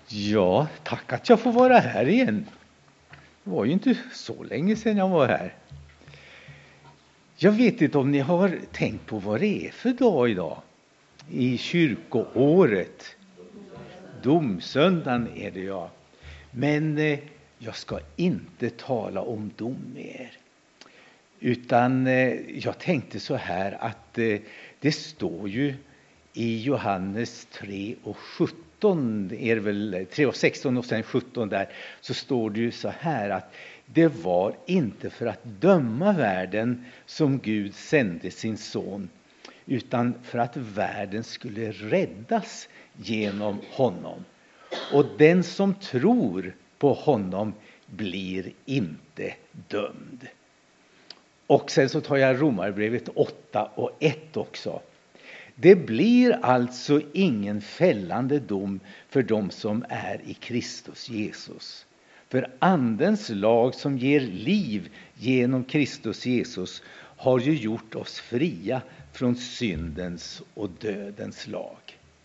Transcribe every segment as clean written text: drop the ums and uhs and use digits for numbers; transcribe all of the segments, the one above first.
Ja, tack att jag får vara här igen. Det var ju inte så länge sedan jag var här. Jag vet inte om ni har tänkt på vad det är för dag idag. I kyrkoåret. Domsöndagen är det, ja. Men jag ska inte tala om dom med er. Utan jag tänkte så här att det står ju i Johannes 3:17, är det väl 3:16 och sen 17 där, så står det ju så här att det var inte för att döma världen som Gud sände sin son, utan för att världen skulle räddas genom honom. Och den som tror på honom blir inte dömd. Och sen så tar jag Romarbrevet 8:1 också. Det blir alltså ingen fällande dom för dem som är i Kristus Jesus. För andens lag som ger liv genom Kristus Jesus har ju gjort oss fria från syndens och dödens lag.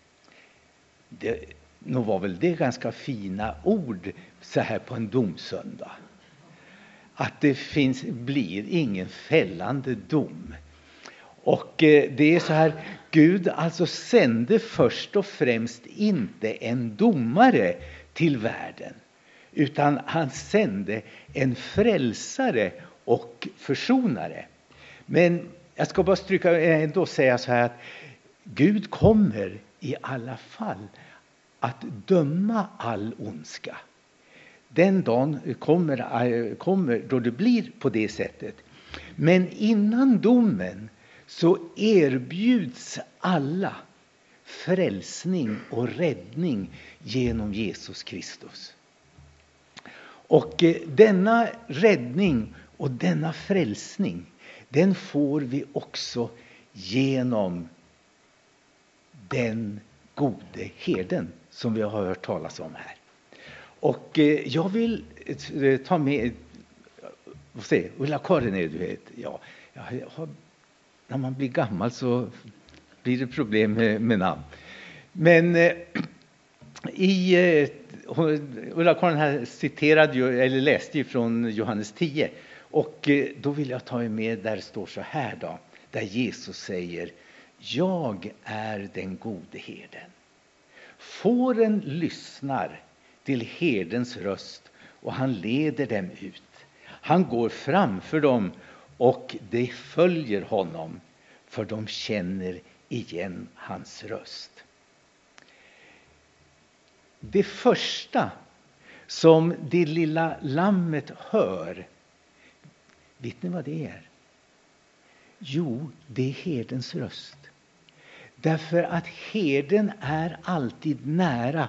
Nu var väl det ganska fina ord så här på en domsöndag. Att det blir ingen fällande dom. Och det är så här, Gud alltså sände först och främst inte en domare till världen, utan han sände en frälsare och försonare. Men jag ska bara ändå säga så här att Gud kommer i alla fall att döma all ondska. Den dagen kommer då det blir på det sättet. Men innan domen så erbjuds alla frälsning och räddning genom Jesus Kristus. Och denna räddning och denna frälsning, den får vi också genom den gode herden som vi har hört talas om här. Och jag vill ta med, Ulla-Karin är du vet, ja, när man blir gammal så blir det problem med namn. Men Ulla-Karin här citerade ju, eller läste ju från Johannes 10. Och då vill jag ta med där det står så här då, där Jesus säger: jag är den gode herden. Fåren lyssnar till herdens röst och han leder dem ut. Han går framför dem och de följer honom, för de känner igen hans röst. Det första som det lilla lammet hör, vet ni vad det är? Jo, det är herdens röst. Därför att herden är alltid nära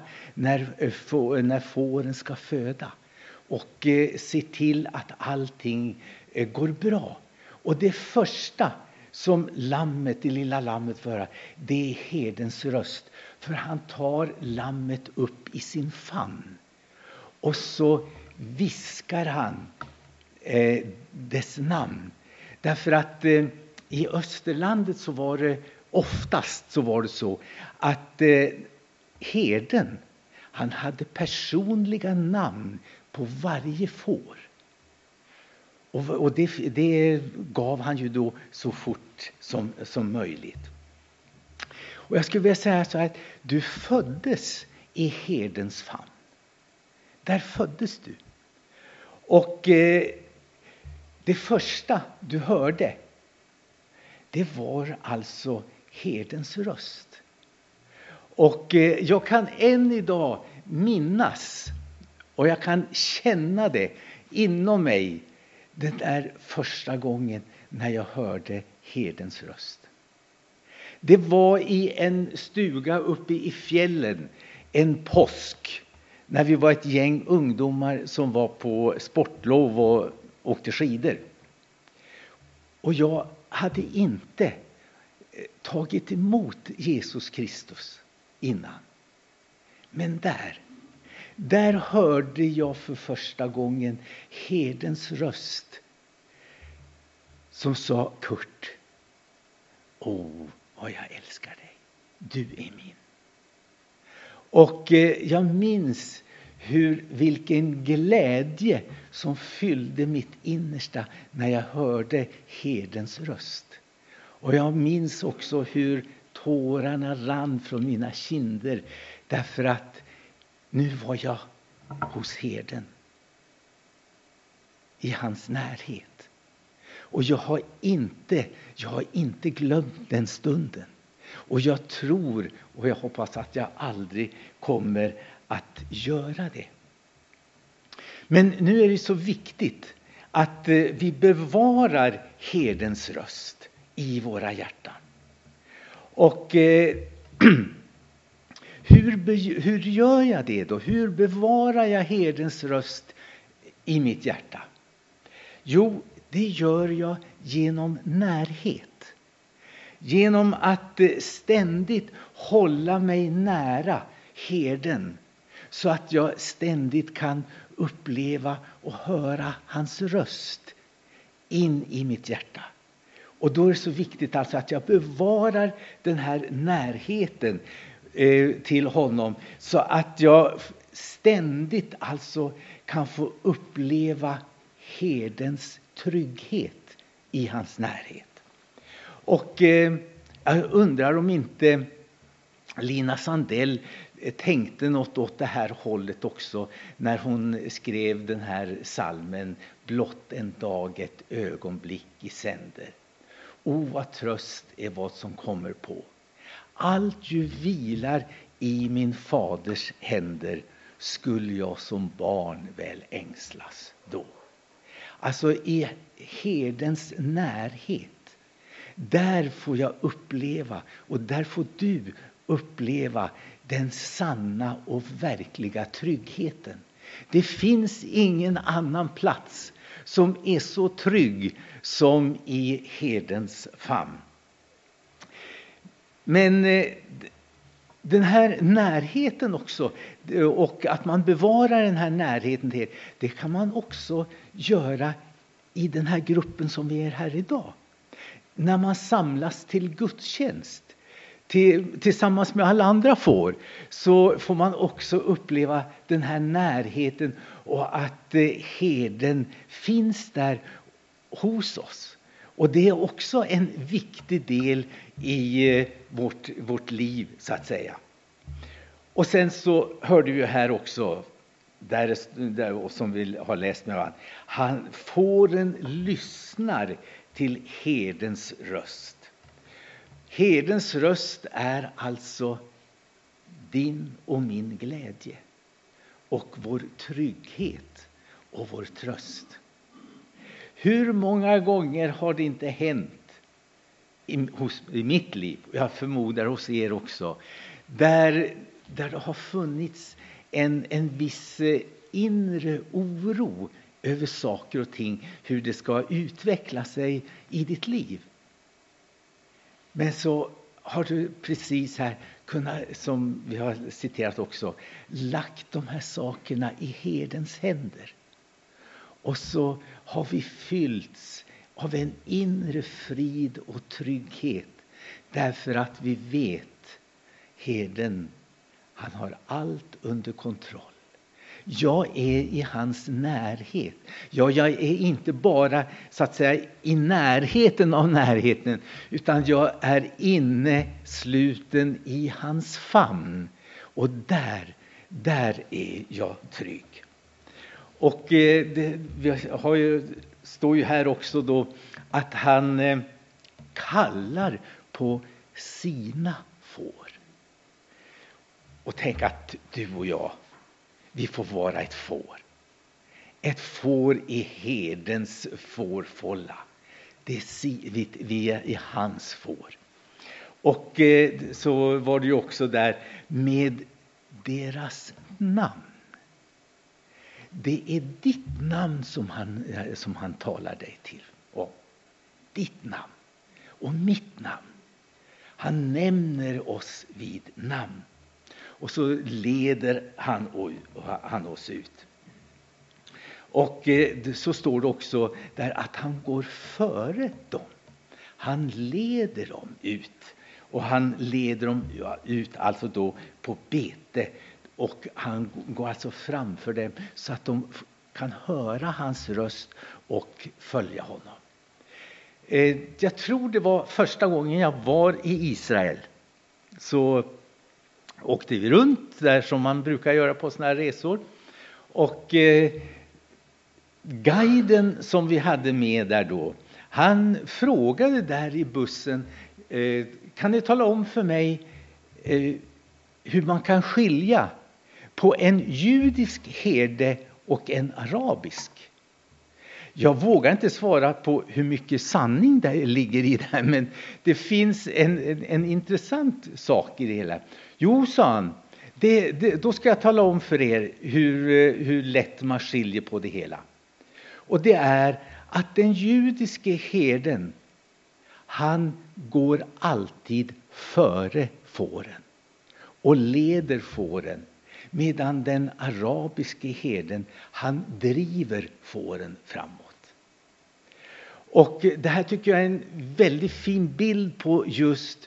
när fåren ska föda och se till att allting går bra. Och det första som det lilla lammet får höra, det är herdens röst. För han tar lammet upp i sin famn och så viskar han dess namn. Därför att i Österlandet så var det oftast så att herden, han hade personliga namn på varje får. Och det gav han ju då så fort som möjligt. Och jag skulle vilja säga så här, att du föddes i herdens famn. Där föddes du. Och det första du hörde, det var alltså herdens röst. Och jag kan än idag minnas, och jag kan känna det inom mig, den där första gången när jag hörde herdens röst. Det var i en stuga uppe i fjällen en påsk, när vi var ett gäng ungdomar som var på sportlov och åkte skidor. Och jag hade inte tagit emot Jesus Kristus innan. Men där hörde jag för första gången herdens röst som sa: Kurt, vad jag älskar dig. Du är min. Och jag minns vilken glädje som fyllde mitt innersta när jag hörde herdens röst. Och jag minns också hur tårarna rann från mina kinder, därför att nu var jag hos herden, i hans närhet. Och jag har inte glömt den stunden. Och jag tror och jag hoppas att jag aldrig kommer att göra det. Men nu är det så viktigt att vi bevarar herdens röst i våra hjärtan. Och hur gör jag det då? Hur bevarar jag herdens röst i mitt hjärta? Jo, det gör jag genom närhet. Genom att ständigt hålla mig nära herden, så att jag ständigt kan uppleva och höra hans röst in i mitt hjärta. Och då är det så viktigt alltså att jag bevarar den här närheten till honom, så att jag ständigt alltså kan få uppleva herdens trygghet i hans närhet. Och jag undrar om inte Lina Sandell tänkte något åt det här hållet också när hon skrev den här salmen Blott en dag, ett ögonblick i sänder. O, vad tröst är vad som kommer på. Allt ju vilar i min faders händer, skulle jag som barn väl ängslas då. Alltså i herdens närhet, där får jag uppleva, och där får du uppleva den sanna och verkliga tryggheten. Det finns ingen annan plats som är så trygg som i herdens famn. Men den här närheten också, och att man bevarar den här närheten, det kan man också göra i den här gruppen som vi är här idag. När man samlas till gudstjänst tillsammans med alla andra så får man också uppleva den här närheten, och att herden finns där hos oss. Och det är också en viktig del i vårt liv, så att säga. Och sen så hörde vi här också, där som vi har läst med varandra, fåren lyssnar till herdens röst. Herdens röst är alltså din och min glädje och vår trygghet och vår tröst. Hur många gånger har det inte hänt i mitt liv, jag förmodar hos er också, där det har funnits en viss inre oro över saker och ting, hur det ska utveckla sig i ditt liv. Men så har du precis här kunnat, som vi har citerat också, lagt de här sakerna i herdens händer. Och så har vi fyllts av en inre frid och trygghet, därför att vi vet herden, han har allt under kontroll. Jag är i hans närhet. Ja, jag är inte bara så att säga i närheten av närheten, utan jag är inne sluten i hans famn. Och där är jag trygg. Och står ju här också då att han kallar på sina får. Och tänk att du och jag, vi får vara ett får. Ett får i herdens fårfålla. Vi är i hans får. Och så var det ju också där med deras namn. Det är ditt namn som han talar dig till. Och ditt namn och mitt namn. Han nämner oss vid namn. Och så leder han oss ut. Och så står det också där att han går före dem. Han leder dem ut. Och han leder dem ut alltså då på bete. Och han går alltså framför dem så att de kan höra hans röst och följa honom. Jag tror det var första gången jag var i Israel. Så åkte vi runt där som man brukar göra på såna här resor. Och guiden som vi hade med där då, han frågade där i bussen, kan ni tala om för mig hur man kan skilja på en judisk herde och en arabisk? Jag vågar inte svara på hur mycket sanning det ligger i det här, men det finns en intressant sak i det hela. Jo, sa han, då ska jag tala om för er hur lätt man skiljer på det hela. Och det är att den judiske herden, han går alltid före fåren och leder fåren. Medan den arabiske herden, han driver fåren framåt. Och det här tycker jag är en väldigt fin bild på just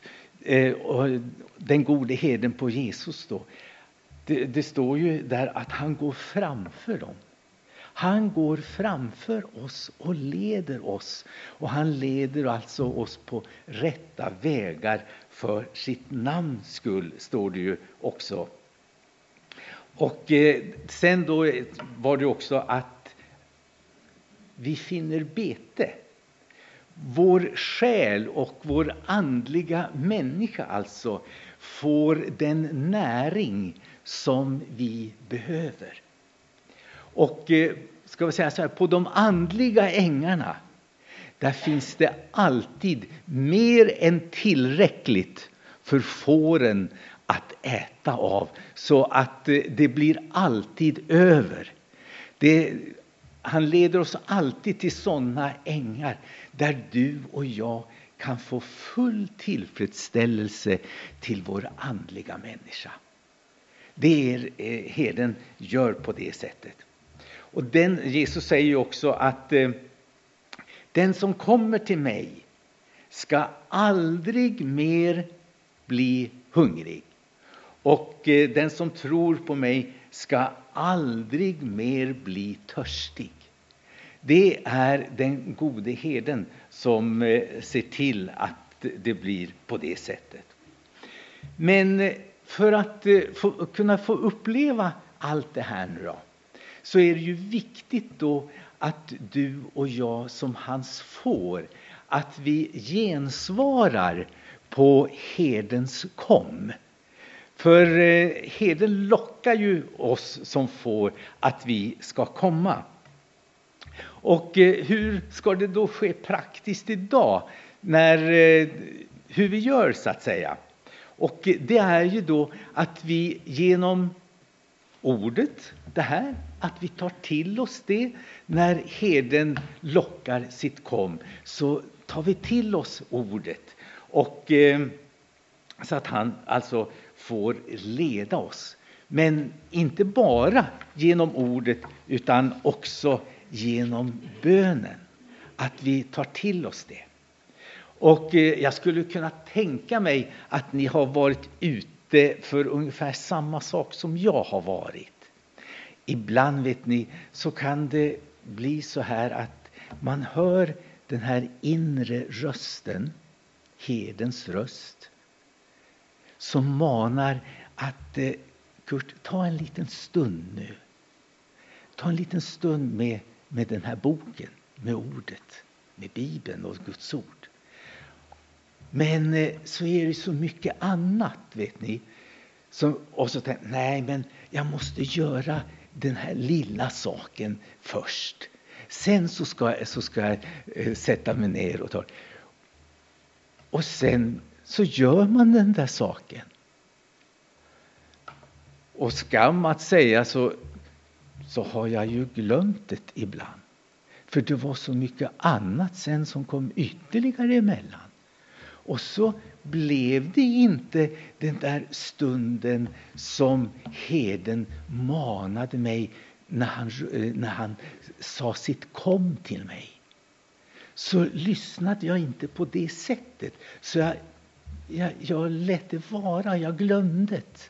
den gode herden på Jesus då. Det står ju där att han går framför dem. Han går framför oss och leder oss. Och han leder alltså oss på rätta vägar för sitt namns skull, står det ju också. Och sen då var det också att vi finner bete. Vår själ och vår andliga människa alltså får den näring som vi behöver. Och ska vi säga så här, på de andliga ängarna, där finns det alltid mer än tillräckligt för fåren att äta av, så att det blir alltid över. Han leder oss alltid till sådana ängar där du och jag kan få full tillfredsställelse till vår andliga människa. Det är herden gör på det sättet. Och Jesus säger ju också att den som kommer till mig ska aldrig mer bli hungrig. Och den som tror på mig ska aldrig mer bli törstig. Det är den gode herden som ser till att det blir på det sättet. Men för att kunna få uppleva allt det här nu då, så är det ju viktigt då att du och jag som hans får, att vi gensvarar på herdens kom. För herden lockar ju oss som får att vi ska komma. Och hur ska det då ske praktiskt idag, hur vi gör så att säga? Och det är ju då att vi genom ordet, det här, att vi tar till oss det när herden lockar sitt kom, så tar vi till oss ordet. Och så att han alltså får leda oss. Men inte bara genom ordet utan också genom bönen. Att vi tar till oss det. Och jag skulle kunna tänka mig att ni har varit ute för ungefär samma sak som jag har varit. Ibland vet ni så kan det bli så här att man hör den här inre rösten, herdens röst, som manar att Kurt, ta en liten stund nu. Ta en liten stund med den här boken, med ordet, med Bibeln och Guds ord. Men så är det så mycket annat, vet ni. Och så tänker nej, men jag måste göra den här lilla saken först. Sen så ska jag sätta mig ner och ta. Och sen så gör man den där saken. Och skam att säga så har jag ju glömt det ibland. För det var så mycket annat sen som kom ytterligare emellan. Och så blev det inte den där stunden som herden manade mig när han sa sitt kom till mig. Så lyssnade jag inte på det sättet. Så jag jag lät det vara, jag glömde det.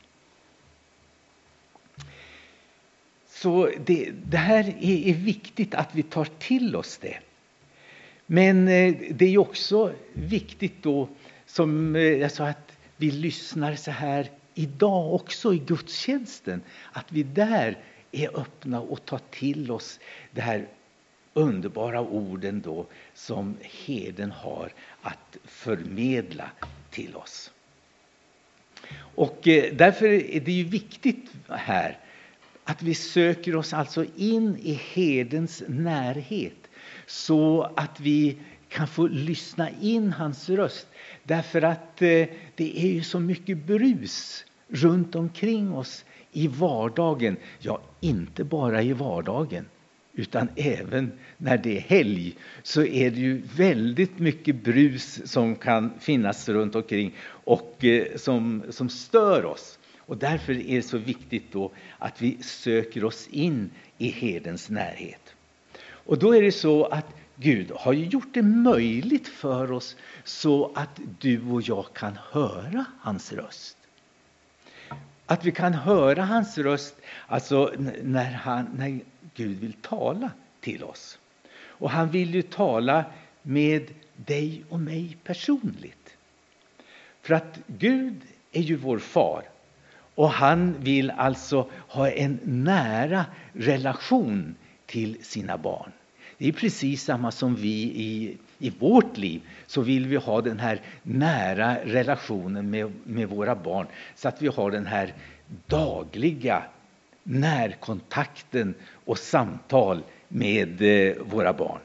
Så det här är viktigt att vi tar till oss det. Men det är också viktigt då, som jag sa, att vi lyssnar så här idag också i gudstjänsten. Att vi där är öppna och tar till oss det här underbara orden då som herden har att förmedla till oss. Och därför är det ju viktigt här att vi söker oss alltså in i herdens närhet så att vi kan få lyssna in hans röst. Därför att det är ju så mycket brus runt omkring oss i vardagen. Ja, inte bara i vardagen, utan även när det är helg så är det ju väldigt mycket brus som kan finnas runt omkring och som stör oss. Och därför är det så viktigt då att vi söker oss in i herdens närhet. Och då är det så att Gud har ju gjort det möjligt för oss så att du och jag kan höra hans röst. Att vi kan höra hans röst alltså när Gud vill tala till oss. Och han vill ju tala med dig och mig personligt. För att Gud är ju vår far. Och han vill alltså ha en nära relation till sina barn. Det är precis samma som vi i vårt liv. Så vill vi ha den här nära relationen med våra barn. Så att vi har den här dagliga närkontakten och samtal med våra barn.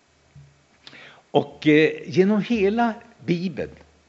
Och genom hela Bibeln,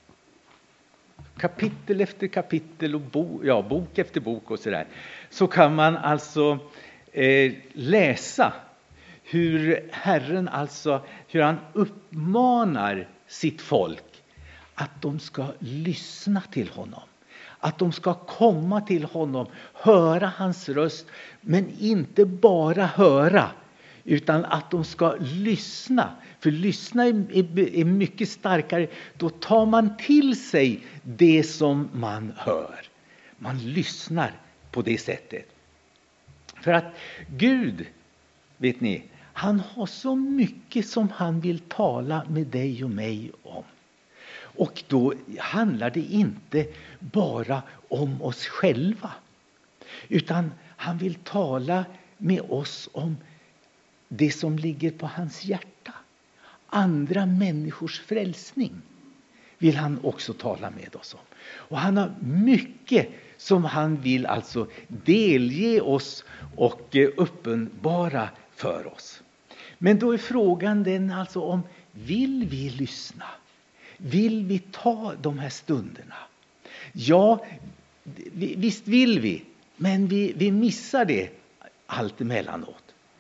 kapitel efter kapitel och bok efter bok och sådär, så kan man alltså läsa hur Herren alltså, hur han uppmanar sitt folk att de ska lyssna till honom. Att de ska komma till honom, höra hans röst, men inte bara höra, utan att de ska lyssna. För lyssna är mycket starkare. Då tar man till sig det som man hör. Man lyssnar på det sättet. För att Gud, vet ni, han har så mycket som han vill tala med dig och mig om. Och då handlar det inte bara om oss själva. Utan han vill tala med oss om det som ligger på hans hjärta. Andra människors frälsning vill han också tala med oss om. Och han har mycket som han vill alltså delge oss och uppenbara för oss. Men då är frågan den alltså om, vill vi lyssna? Vill vi ta de här stunderna? Ja, visst vill vi, men vi missar det allt emellanåt.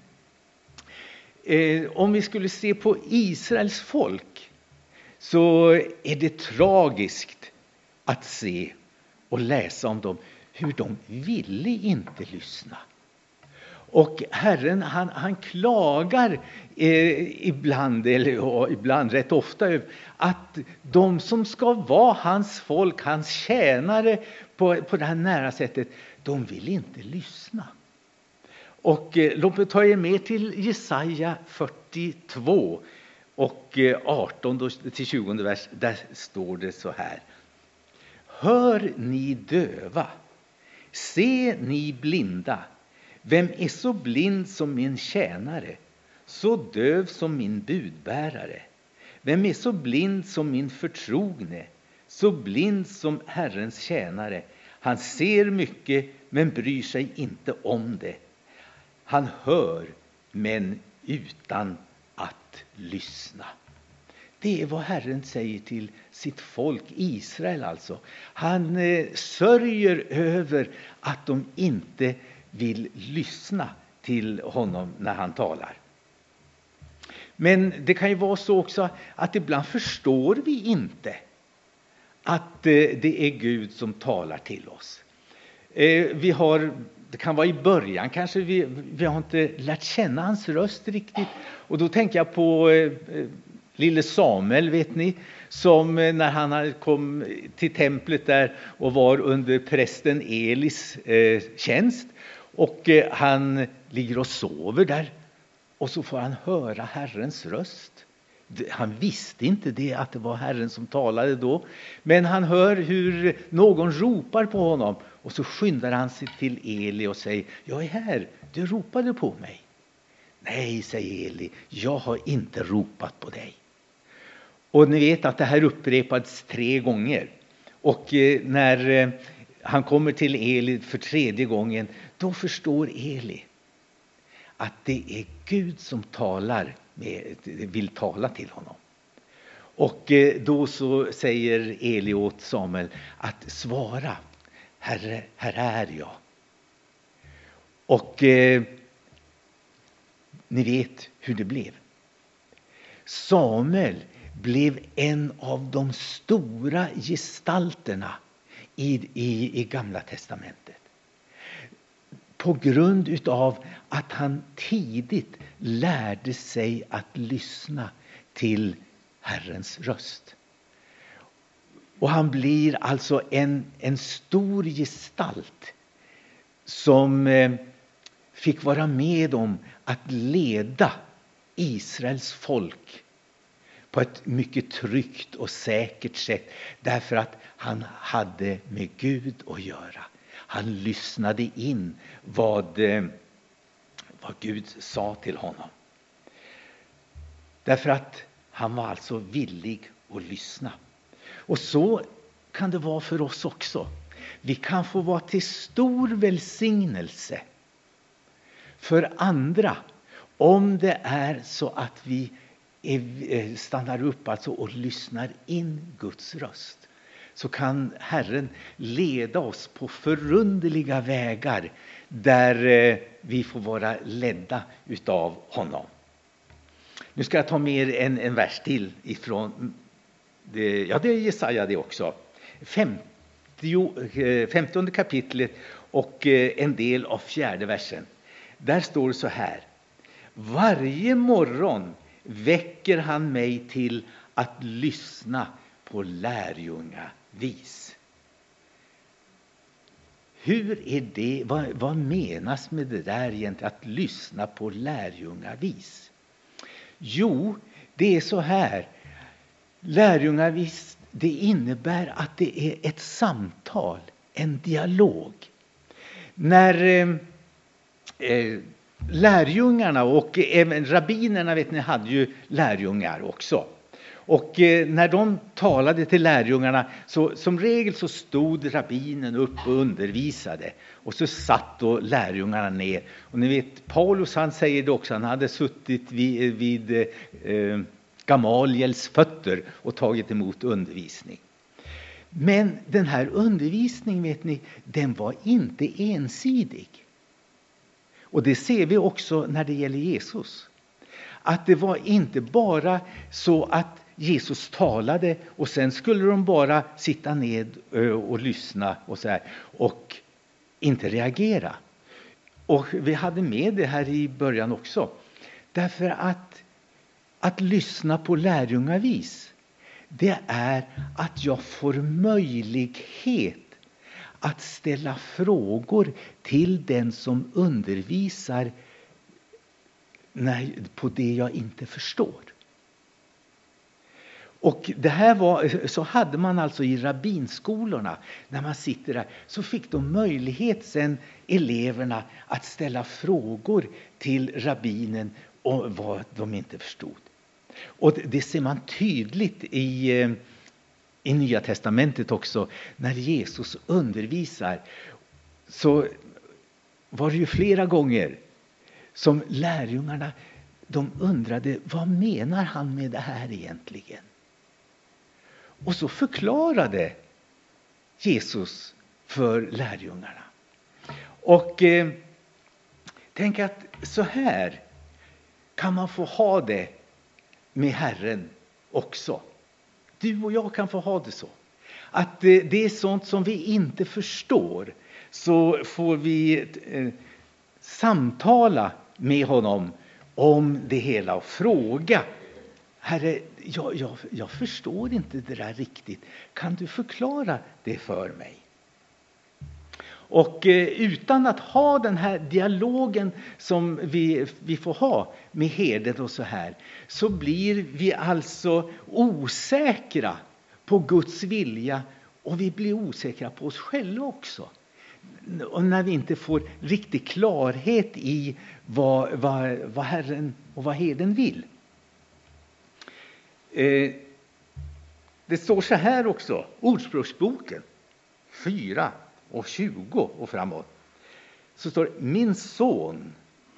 Om vi skulle se på Israels folk så är det tragiskt att se och läsa om dem, hur de ville inte lyssna. Och Herren han klagar ibland, eller ibland rätt ofta, över att de som ska vara hans folk, hans tjänare på det här nära sättet, de vill inte lyssna. Och låt mig ta er med till Jesaja 42 och 18-20 vers. Där står det så här: Hör ni döva, se ni blinda. Vem är så blind som min tjänare, så döv som min budbärare? Vem är så blind som min förtrogne, så blind som Herrens tjänare? Han ser mycket men bryr sig inte om det. Han hör men utan att lyssna. Det är vad Herren säger till sitt folk Israel alltså. Han sörjer över att de inte vill lyssna till honom när han talar. Men det kan ju vara så också att ibland förstår vi inte att det är Gud som talar till oss. Det kan vara i början kanske vi har inte lärt känna hans röst riktigt. Och då tänker jag på lille Samuel, vet ni. som när han kom till templet där och var under prästen Elis tjänst. Och han ligger och sover där. Och så får han höra Herrens röst. Han visste inte det, att det var Herren som talade då. Men han hör hur någon ropar på honom. Och så skyndar han sig till Eli och säger: jag är här, du ropade på mig. Nej, säger Eli, jag har inte ropat på dig. Och ni vet att det här upprepades 3 gånger. Och när han kommer till Eli för 3:e gången, då förstår Eli att det är Gud som vill tala till honom. Och då så säger Eli åt Samuel att svara: Herre, här är jag. Och ni vet hur det blev. Samuel blev en av de stora gestalterna i Gamla testamentet. På grund utav att han tidigt lärde sig att lyssna till Herrens röst. Och han blir alltså en stor gestalt som fick vara med om att leda Israels folk på ett mycket tryggt och säkert sätt. Därför att han hade med Gud att göra. Han lyssnade in vad Gud sa till honom. Därför att han var alltså villig att lyssna. Och så kan det vara för oss också. Vi kan få vara till stor välsignelse för andra om det är så att vi stannar upp alltså och lyssnar in Guds röst. Så kan Herren leda oss på förunderliga vägar där vi får vara ledda utav honom. Nu ska jag ta med en vers till ifrån det är Jesaja det också. 15:e kapitlet och en del av 4:e versen. Där står det så här: varje morgon väcker han mig till att lyssna på lärjungavis. Hur är det? Vad menas med det där egentligen, att lyssna på lärjungavis? Jo, det är så här. Lärjungavis, det innebär att det är ett samtal, en dialog. När lärjungarna och även rabbinerna, vet ni, hade ju lärjungar också. Och när de talade till lärjungarna, så som regel så stod rabbinen upp och undervisade. Och så satt då lärjungarna ner. Och ni vet, Paulus, han säger det också, han hade suttit vid Gamaliels fötter och tagit emot undervisning. Men den här undervisningen, vet ni, den var inte ensidig. Och det ser vi också när det gäller Jesus. Att det var inte bara så att Jesus talade och sen skulle de bara sitta ned och lyssna och så här, och inte reagera. Och vi hade med det här i början också. Därför att lyssna på lärjungavis, det är att jag får möjlighet att ställa frågor till den som undervisar på det jag inte förstår. Och det här så hade man alltså i rabbinskolorna, när man sitter där, så fick de möjlighet sen, eleverna, att ställa frågor till rabbinen om vad de inte förstod. Och det ser man tydligt i Nya testamentet också. När Jesus undervisar, så var det ju flera gånger som lärjungarna, de undrade, vad menar han med det här egentligen? Och så förklarade Jesus för lärjungarna. Och tänk att så här kan man få ha det med Herren också. Du och jag kan få ha det så. Att det är sånt som vi inte förstår, så får vi samtala med honom om det hela och fråga: Herre, jag förstår inte det där riktigt. Kan du förklara det för mig? Och utan att ha den här dialogen som vi får ha med herden och så här, så blir vi alltså osäkra på Guds vilja, och vi blir osäkra på oss själva också. Och när vi inte får riktig klarhet i vad Herren och vad herden vill. Det står så här också, Ordspråksboken 4:20 och framåt. Så står det: min son,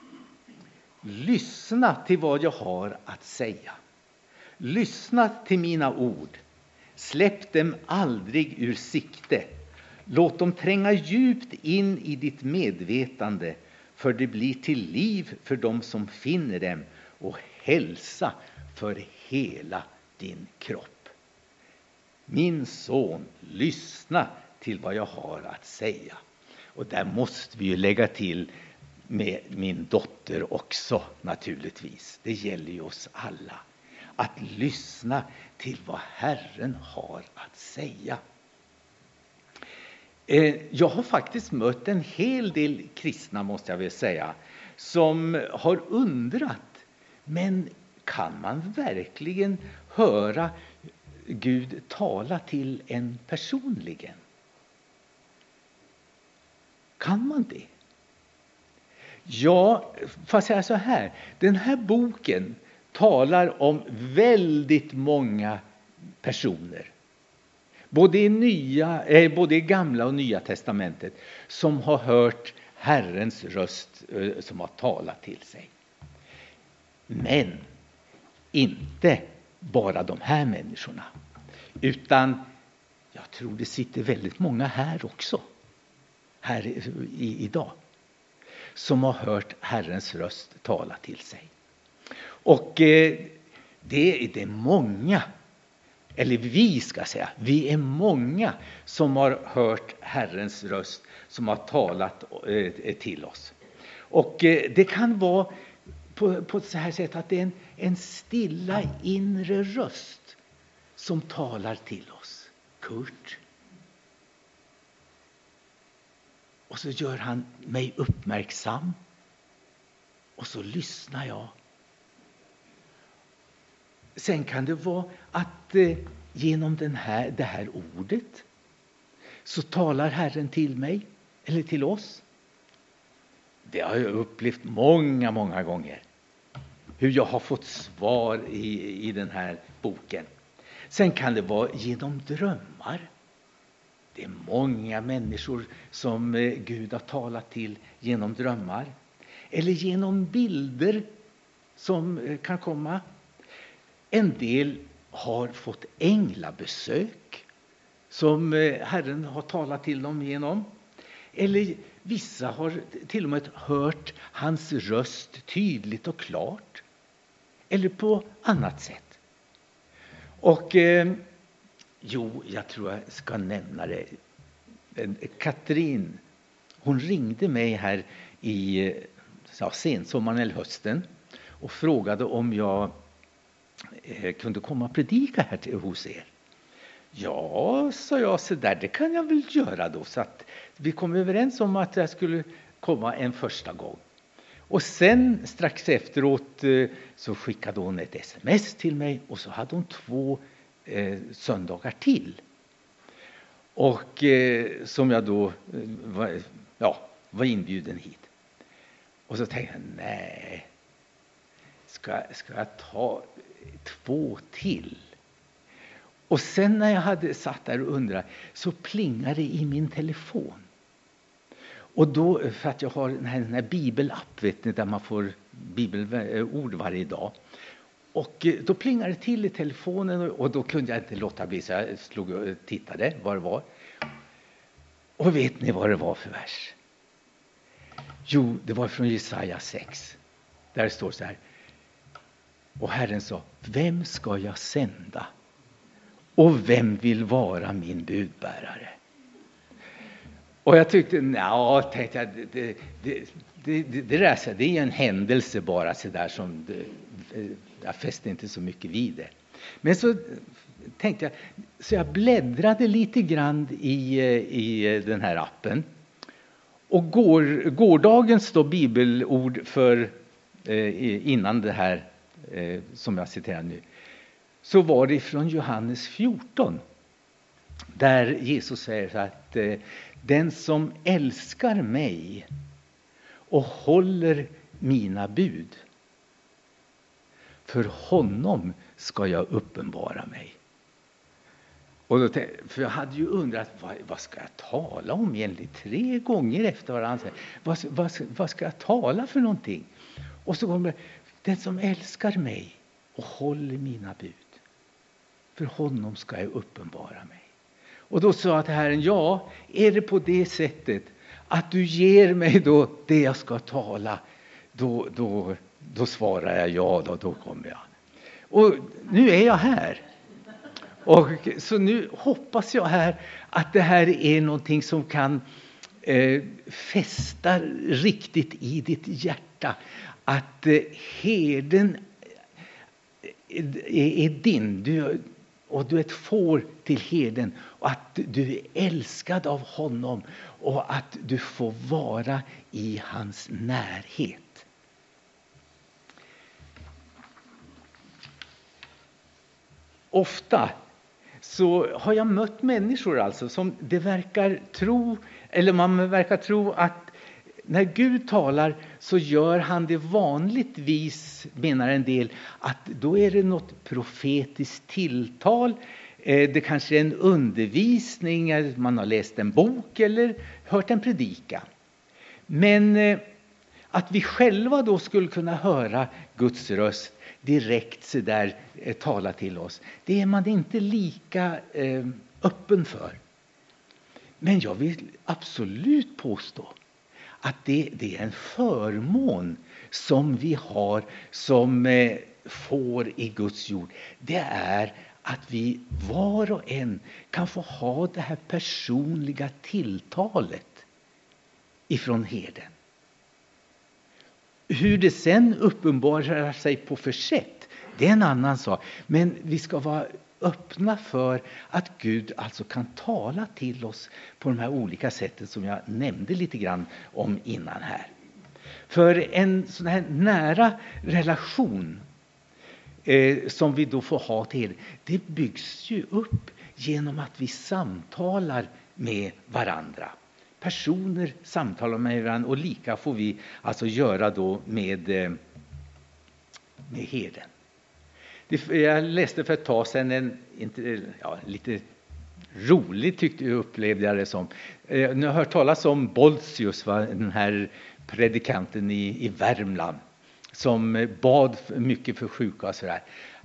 lyssna till vad jag har att säga. Lyssna till mina ord. Släpp dem aldrig ur sikte. Låt dem tränga djupt in i ditt medvetande, för det blir till liv för dem som finner dem och hälsa för hela din kropp. Min son, lyssna till vad jag har att säga. Och där måste vi ju lägga till med min dotter också, naturligtvis. Det gäller ju oss alla. Att lyssna till vad Herren har att säga. Jag har faktiskt mött en hel del kristna, måste jag väl säga, som har undrat, men kan man verkligen höra Gud tala till en personligen? Kan man det? Ja, får jag säga så här. Den här boken talar om väldigt många personer. Både i Gamla och Nya testamentet, som har hört Herrens röst som har talat till sig. Men inte bara de här människorna, utan jag tror det sitter väldigt många här också, här idag, som har hört Herrens röst tala till sig. Och det är många, eller vi ska säga, vi är många som har hört Herrens röst som har talat till oss. Och det kan vara på så här sätt att det är en stilla inre röst som talar till oss. Kurt. Och så gör han mig uppmärksam. Och så lyssnar jag. Sen kan det vara att genom det här ordet så talar Herren till mig eller till oss. Det har jag upplevt många gånger. Hur jag har fått svar i den här boken. Sen kan det vara genom drömmar. Det är många människor som Gud har talat till genom drömmar. Eller genom bilder som kan komma. En del har fått änglabesök som Herren har talat till dem genom. Eller vissa har till och med hört hans röst tydligt och klart. Eller på annat sätt. Och jag tror jag ska nämna det. Katrin, hon ringde mig här i sensommaren eller hösten och frågade om jag kunde komma och predika här hos er. Ja, sa jag, så där, det kan jag väl göra då. Så att vi kom överens om att jag skulle komma en första gång. Och sen strax efteråt så skickade hon ett sms till mig och så hade hon 2 söndagar till. Och som jag då var inbjuden hit. Och så tänkte jag, nej, ska jag ta 2 till? Och sen när jag hade satt där och undrat så plingade det i min telefon. Och då, för att jag har den här bibelapp, vet ni, där man får bibelord varje dag. Och då plingade det till i telefonen och då kunde jag inte låta bli, så jag slog och tittade vad det var. Och vet ni vad det var för vers? Jo, det var från Jesaja 6. Där det står så här. Och Herren sa, vem ska jag sända? Och vem vill vara min budbärare? Och jag tyckte, tänkte jag, det är en händelse bara så där som jag fäste inte så mycket vid det. Men så tänkte jag, så jag bläddrade lite grann i den här appen. Och gårdagens då bibelord för innan det här som jag citerar nu, så var det från Johannes 14. Där Jesus säger att den som älskar mig och håller mina bud, för honom ska jag uppenbara mig. Och då, för jag hade ju undrat, vad ska jag tala om egentligen? 3 gånger efter varandra. Vad ska jag tala för någonting? Och så kommer den som älskar mig och håller mina bud, för honom ska jag uppenbara mig. Och då sa att Herren, ja, är det på det sättet att du ger mig då det jag ska tala, då svarar jag ja, då kommer jag. Och nu är jag här. Och så nu hoppas jag här att det här är någonting som kan fästa riktigt i ditt hjärta. Att herden är din, och du är ett får till herden, och att du är älskad av honom och att du får vara i hans närhet. Ofta så har jag mött människor alltså som det verkar tro, eller man verkar tro att när Gud talar så gör han det vanligtvis, menar en del, att då är det något profetiskt tilltal. Det kanske är en undervisning, man har läst en bok eller hört en predika. Men att vi själva då skulle kunna höra Guds röst direkt så där tala till oss, det är man inte lika öppen för. Men jag vill absolut påstå att det är en förmån som vi har som får i Guds jord. Det är att vi var och en kan få ha det här personliga tilltalet ifrån herden. Hur det sen uppenbarar sig på sätt, det är en annan sak. Men vi ska vara öppna för att Gud alltså kan tala till oss på de här olika sätten som jag nämnde lite grann om innan här. För en sån här nära relation som vi då får ha till, det byggs ju upp genom att vi samtalar med varandra. Personer samtalar med varandra, och lika får vi alltså göra då med herden. Jag läste för ett tag sedan lite roligt upplevde jag det som. Ni har hört talas om Boltius, den här predikanten i Värmland som bad mycket för sjuka och sådär.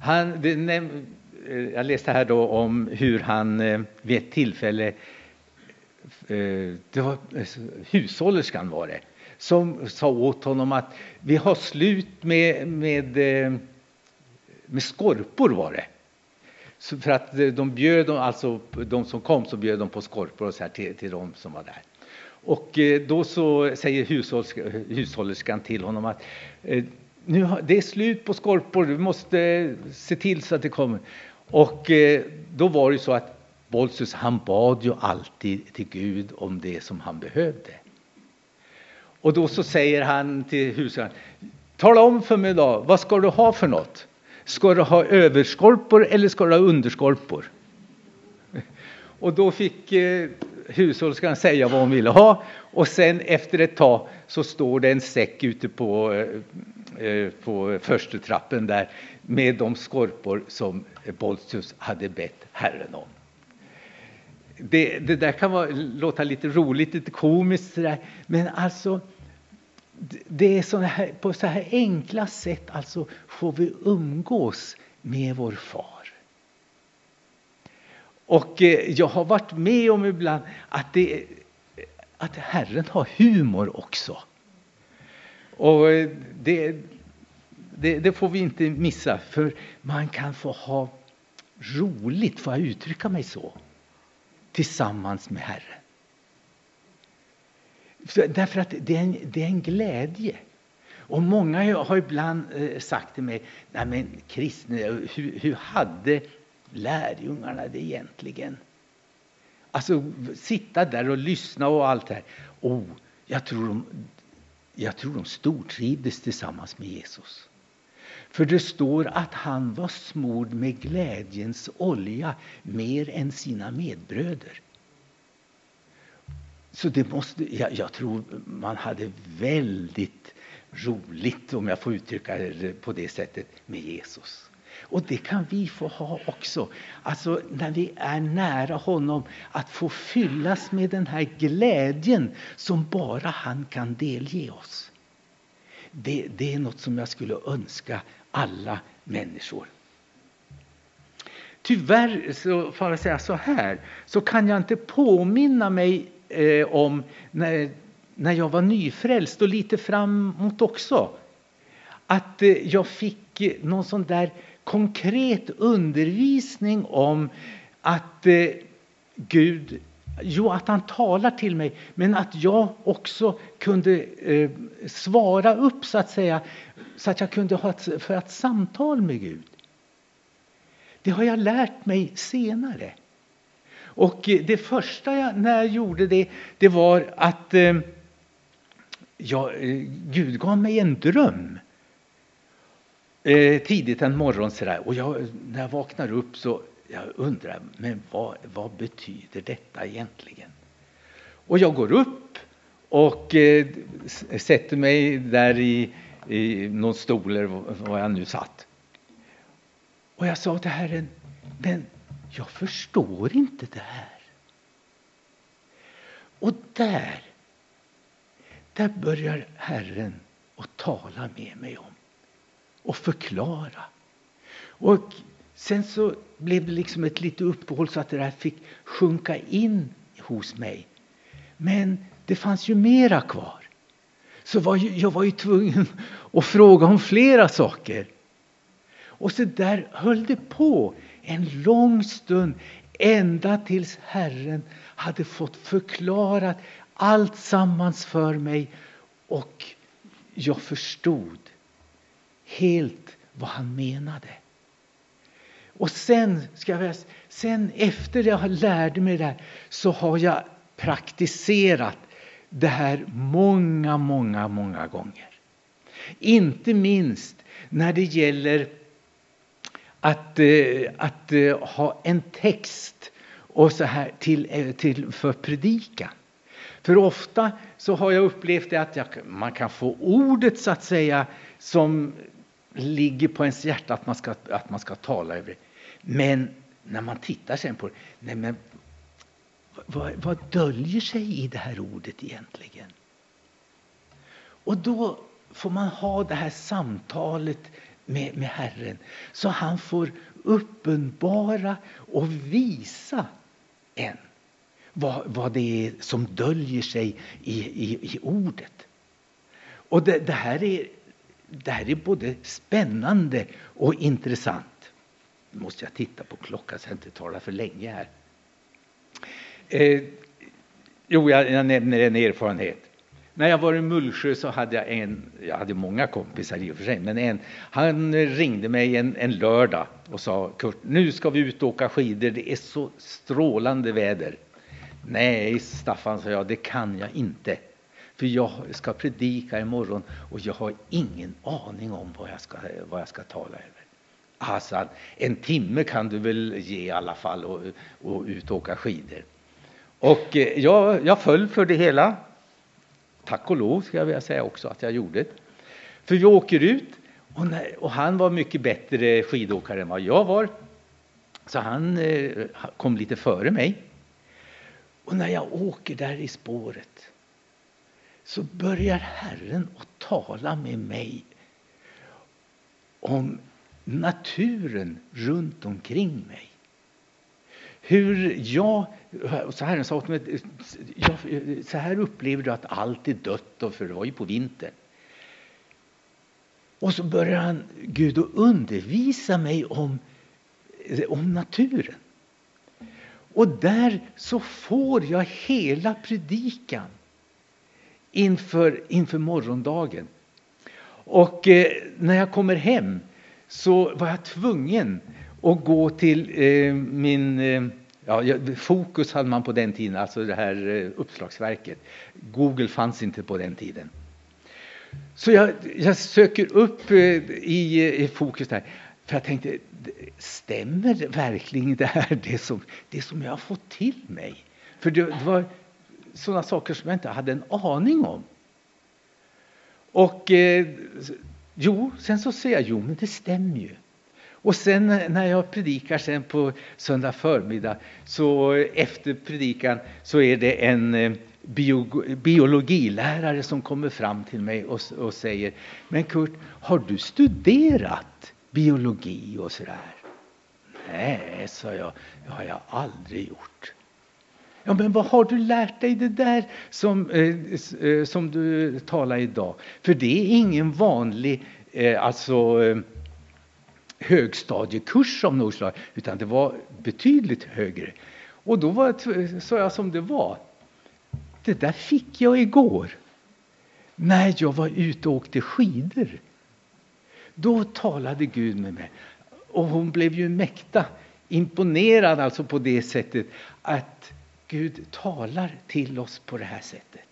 Jag läste här då om hur han vid ett tillfälle, det var hushållerskan var det, som sa åt honom att vi har slut med skorpor var det. Så för att de bjöd alltså de som kom, så bjöd de på skorpor och så här till de som var där. Och då så säger hushållerskan till honom att nu det är slut på skorpor, du måste se till så att det kommer. Och då var det så att Boltius, han bad ju alltid till Gud om det som han behövde. Och då så säger han till hushållaren, tala om för mig då, vad ska du ha för något? Ska du ha överskorpor eller ska du ha underskorpor? Och då fick hushållerskan säga vad hon ville ha. Och sen efter ett tag så står det en säck ute på första trappen där med de skorpor som Boltius hade bett Herren om. Det där kan låta lite roligt, lite komiskt sådär. Men alltså, det är på så här enkla sätt alltså får vi umgås med vår far. Och jag har varit med om ibland att Herren har humor också. Och det får vi inte missa, för man kan få ha roligt, får jag uttrycka mig så, tillsammans med Herren. Därför att det är en glädje. Och många har ibland sagt till mig, nej men kristna, hur hade lärjungarna det egentligen? Alltså sitta där och lyssna och allt det här. Jag tror de stortrivdes tillsammans med Jesus. För det står att han var smord med glädjens olja mer än sina medbröder. Så det jag tror man hade väldigt roligt, om jag får uttrycka det på det sättet, med Jesus. Och det kan vi få ha också. Alltså när vi är nära honom, att få fyllas med den här glädjen som bara han kan delge oss. Det är något som jag skulle önska alla människor. Tyvärr, så får jag säga så här, så kan jag inte påminna mig om när jag var nyfrälst och lite framåt också, att jag fick någon sån där konkret undervisning om att Gud, att han talar till mig, men att jag också kunde svara upp så att säga, så att jag kunde ha ett samtal med Gud. Det har jag lärt mig senare. Och det första när jag gjorde det var att Gud gav mig en dröm tidigt en morgon sådär. Och när jag vaknar upp så jag undrar, men vad betyder detta egentligen? Och jag går upp och sätter mig där i någon stol eller var jag nu satt. Och jag sa till Herren, men jag förstår inte det här. Och där börjar Herren att tala med mig om och förklara. Och sen så blev det liksom ett litet uppehåll så att det där fick sjunka in hos mig. Men det fanns ju mera kvar. Så jag var ju tvungen att fråga om flera saker. Och så där höll det på en lång stund, ända tills Herren hade fått förklarat allt sammans för mig. Och jag förstod helt vad han menade. Och sen efter jag lärde mig det här, så har jag praktiserat det här många gånger. Inte minst när det gäller att ha en text och så här till för predikan. För ofta så har jag upplevt det att man kan få ordet så att säga som ligger på ens hjärta att man ska tala över det. Men när man tittar sen på det, nej men vad döljer sig i det här ordet egentligen? Och då får man ha det här samtalet med Herren, så han får uppenbara och visa en vad det är som döljer sig i ordet. Och det här är både spännande och intressant. Nu måste jag titta på klockan så jag inte talar för länge här. Jag nämner en erfarenhet. När jag var i Mullsjö så hade jag hade många kompisar i och för sig, men han ringde mig en lördag och sa, Kurt, nu ska vi ut och åka skidor, det är så strålande väder. Nej, Staffan, sa jag, det kan jag inte. För jag ska predika imorgon och jag har ingen aning om vad jag ska tala över. Alltså, en timme kan du väl ge i alla fall och ut och åka skidor. Och jag föll för det hela. Tack och lov ska jag vilja säga också att jag gjorde det. För vi åker ut och han var mycket bättre skidåkare än vad jag var. Så han kom lite före mig. Och när jag åker där i spåret så börjar Herren att tala med mig om naturen runt omkring mig. Hur så Herren sa till mig, så här upplever du att allt är dött, och för det var ju på vintern. Och så börjar Gud att undervisa mig om naturen. Och där så får jag hela predikan inför morgondagen. Och när jag kommer hem så var jag tvungen att gå till Fokus hade man på den tiden, alltså det här uppslagsverket. Google fanns inte på den tiden. Så jag söker upp i Fokus där. För jag tänkte, stämmer verkligen det här, det som jag har fått till mig? För det var sådana saker som jag inte hade en aning om. Och sen så säger jag, men det stämmer ju. Och sen när jag predikar sen på söndag förmiddag, så efter predikan så är det en biologilärare som kommer fram till mig och säger, men Kurt, har du studerat biologi och sådär? Nej, sa jag, det har jag aldrig gjort. Ja, men vad har du lärt dig det där som du talar idag? För det är ingen vanlig högstadiekurs av något slag, utan det var betydligt högre. Och då sa jag som det var. Det där fick jag igår när jag var ute och åkte skidor. Då talade Gud med mig. Och hon blev ju mäkta imponerad, alltså på det sättet att Gud talar till oss på det här sättet.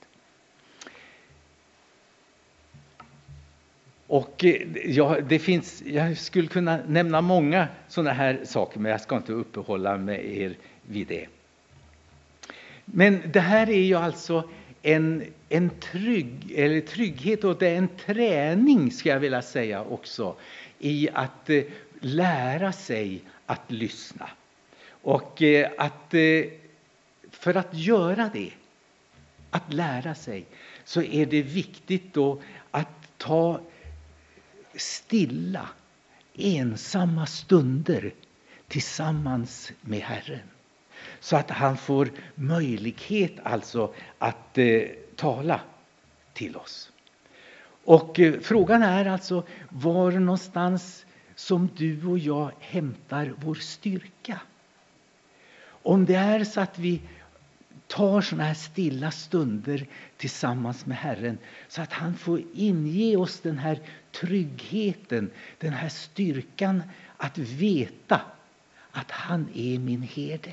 Och jag skulle kunna nämna många sådana här saker, men jag ska inte uppehålla mig er vid det. Men det här är ju alltså en trygghet, och det är en träning, ska jag vilja säga också, i att lära sig att lyssna. Och för att göra det, att lära sig, så är det viktigt då att ta stilla, ensamma stunder tillsammans med Herren. Så att han får möjlighet alltså att tala till oss. Och frågan är alltså, var någonstans som du och jag hämtar vår styrka. Om det är så att vi tar såna här stilla stunder tillsammans med Herren, så att han får inge oss den här tryggheten, den här styrkan att veta att han är min herde.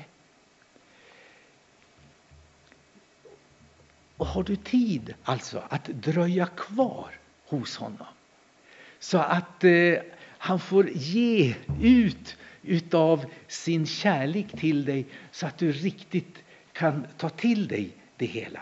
Och har du tid alltså att dröja kvar hos honom, så att han får ge ut utav sin kärlek till dig, så att du riktigt kan ta till dig det hela.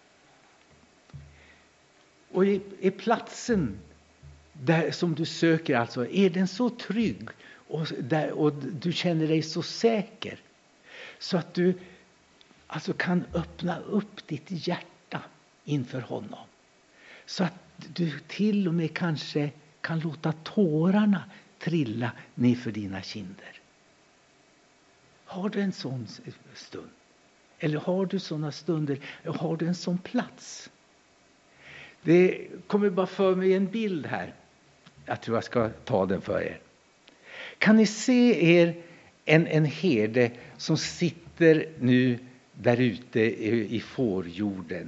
Och är platsen där som du söker, alltså, är den så trygg och du känner dig så säker, så att du alltså kan öppna upp ditt hjärta inför honom, så att du till och med kanske kan låta tårarna trilla ner för dina kinder. Har du en sån stund? Eller har du såna stunder? Eller har du en sån plats? Det kommer bara för mig en bild här. Jag tror jag ska ta den för er. Kan ni se er en herde som sitter nu där ute i fårjorden?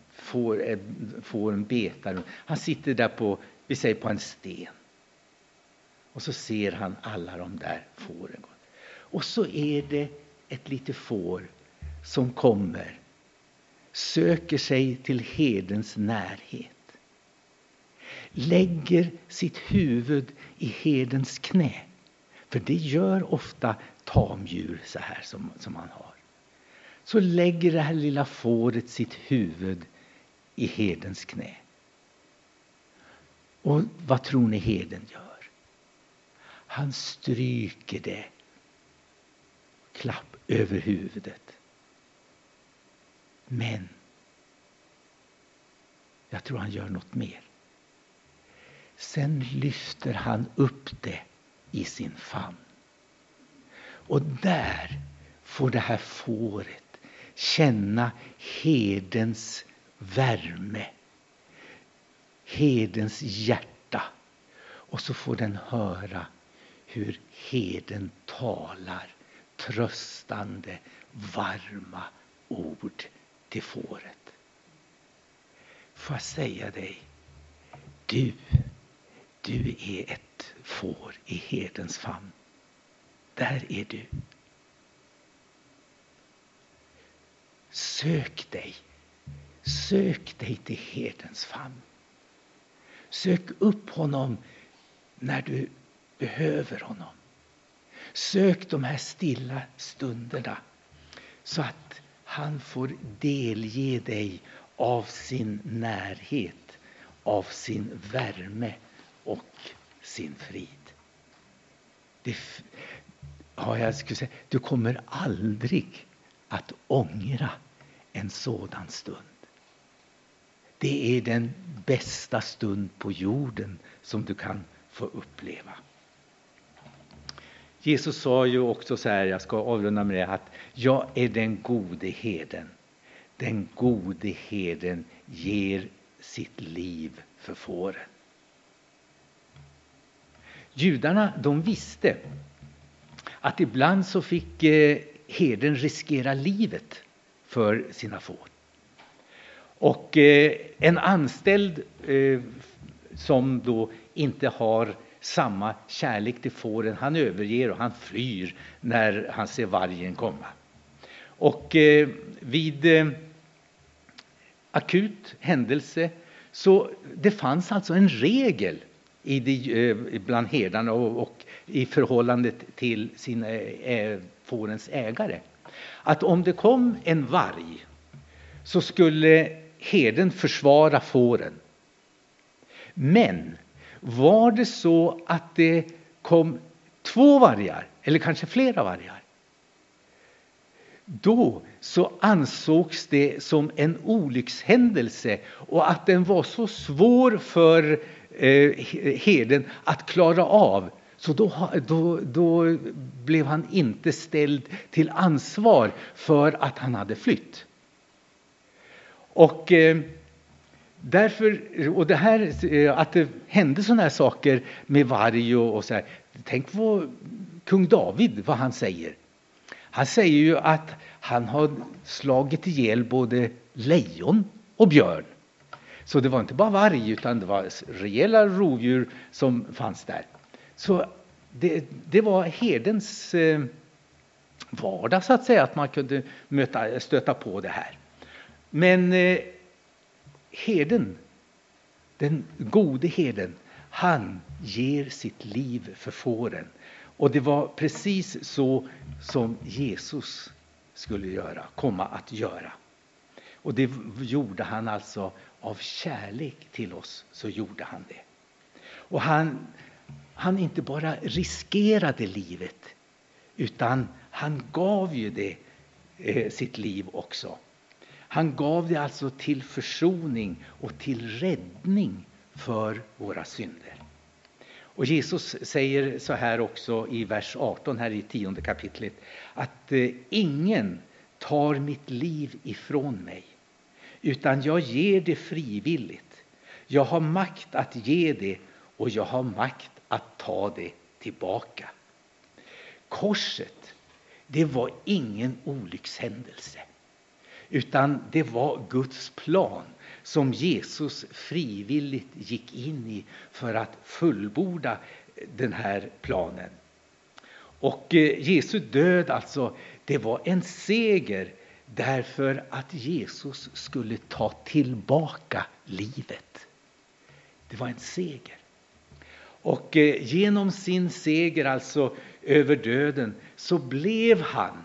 Fåren betar. Han sitter där på en sten. Och så ser han alla de där fåren. Och så är det ett litet får som kommer, söker sig till herdens närhet, lägger sitt huvud i herdens knä. För det gör ofta tamdjur så här som man har. Så lägger det här lilla fåret sitt huvud i herdens knä. Och vad tror ni herden gör? Han stryker det klapp över huvudet. Men jag tror han gör något mer. Sen lyfter han upp det i sin famn. Och där får det här fåret känna herdens värme, herdens hjärta. Och så får den höra hur herden talar tröstande, varma ord till fåret. Får jag säga dig, du Du är ett får i herdens famn. Där är du. Sök dig till herdens famn. Sök upp honom när du behöver honom. Sök de här stilla stunderna så att han får delge dig av sin närhet, av sin värme och sin frid. Jag skulle säga, du kommer aldrig att ångra en sådan stund. Det är den bästa stund på jorden som du kan få uppleva. Jesus sa ju också så här, jag ska avrunda med det, att jag är den gode herden. Den gode herden ger sitt liv för fåren. Judarna, de visste att ibland så fick herden riskera livet för sina får. Och en anställd som då inte har samma kärlek till fåren, han överger och han flyr när han ser vargen komma. Och vid akut händelse så det fanns alltså en regel bland herdarna och i förhållandet till sina fårens ägare. Att om det kom en varg så skulle herden försvara fåren. Men var det så att det kom 2 vargar eller kanske flera vargar, då så ansågs det som en olyckshändelse och att den var så svår för herden att klara av. Så då blev han inte ställd till ansvar för att han hade flytt. Och därför, och det här att det hände sådana här saker med varg och så här. Tänk på kung David, vad han säger. Han säger ju att han har slagit ihjäl både lejon och björn. Så det var inte bara varg utan det var rejäla rovdjur som fanns där. Så det var herdens vardag så att säga, att man kunde stöta på det här. Men herden, den gode herden, han ger sitt liv för fåren. Och det var precis så som Jesus skulle komma att göra. Och det gjorde han alltså av kärlek till oss, så gjorde han det. Och han inte bara riskerade livet, utan han gav ju det sitt liv också. Han gav det alltså till försoning och till räddning för våra synder. Och Jesus säger så här också i vers 18 här i 10:e kapitlet, att ingen tar mitt liv ifrån mig, utan jag ger det frivilligt. Jag har makt att ge det och jag har makt att ta det tillbaka. Korset, det var ingen olyckshändelse, utan det var Guds plan som Jesus frivilligt gick in i för att fullborda den här planen. Och Jesu död alltså, det var en seger därför att Jesus skulle ta tillbaka livet. Det var en seger. Och genom sin seger alltså över döden så blev han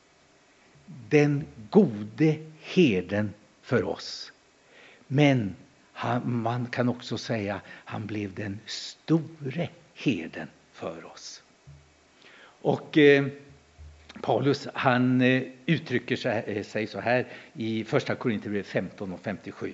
den gode herden för oss. Men man kan också säga han blev den store herden för oss. Och Paulus han uttrycker sig så här i första Korinthierbrevet 15 och 57.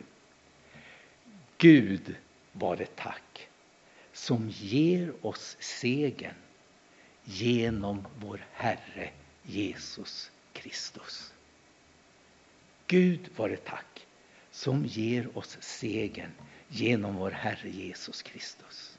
Gud var det tack som ger oss segern genom vår Herre Jesus Kristus. Gud var det tack som ger oss segern genom vår Herre Jesus Kristus.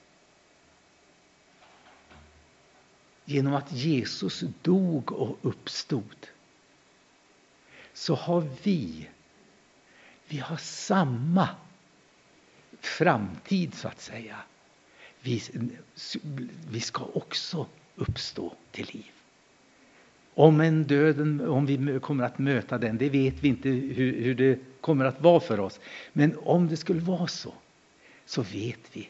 Genom att Jesus dog och uppstod så har vi har samma framtid så att säga. vi ska också uppstå till liv. Om vi kommer att möta den, det vet vi inte hur det kommer att vara för oss. Men om det skulle vara så vet vi.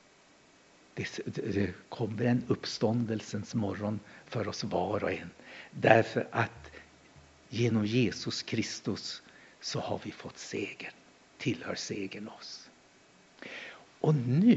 Det kommer en uppståndelsens morgon för oss var och en. Därför att genom Jesus Kristus så har vi fått seger. Tillhör segern oss. Och nu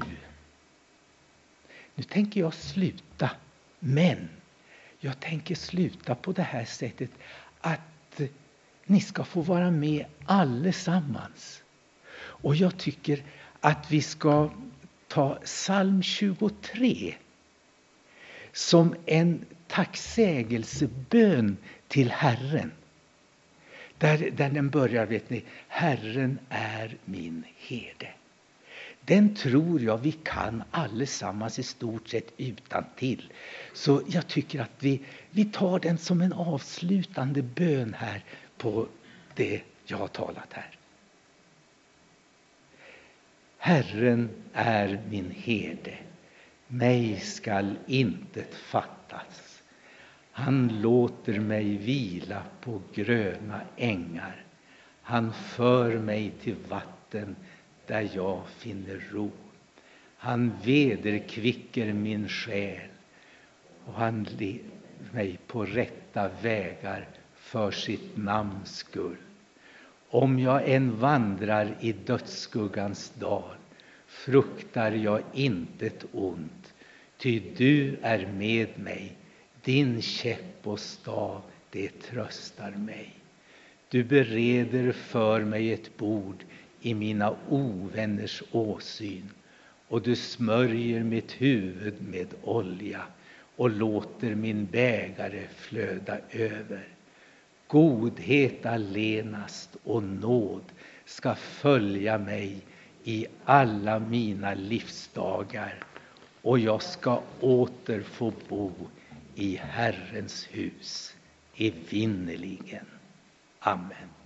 tänker jag sluta. Men jag tänker sluta på det här sättet att ni ska få vara med allesammans. Och jag tycker att vi ska ta psalm 23 som en tacksägelsebön till Herren. Där den börjar, vet ni, Herren är min herde. Den tror jag vi kan allesammans i stort sett utan till. Så jag tycker att vi tar den som en avslutande bön här på det jag har talat här. Herren är min herde, mig skall intet fattas. Han låter mig vila på gröna ängar. Han för mig till vatten där jag finner ro. Han vederkvicker min själ och han leder mig på rätta vägar för sitt namns skull. Om jag än vandrar i dödsskuggans dal fruktar jag intet ont, ty du är med mig, din käpp och stav, det tröstar mig. Du bereder för mig ett bord i mina ovänners åsyn, och du smörjer mitt huvud med olja och låter min bägare flöda över. Godhet allenast och nåd ska följa mig i alla mina livsdagar, och jag ska åter få bo i Herrens hus evinnerligen. Amen.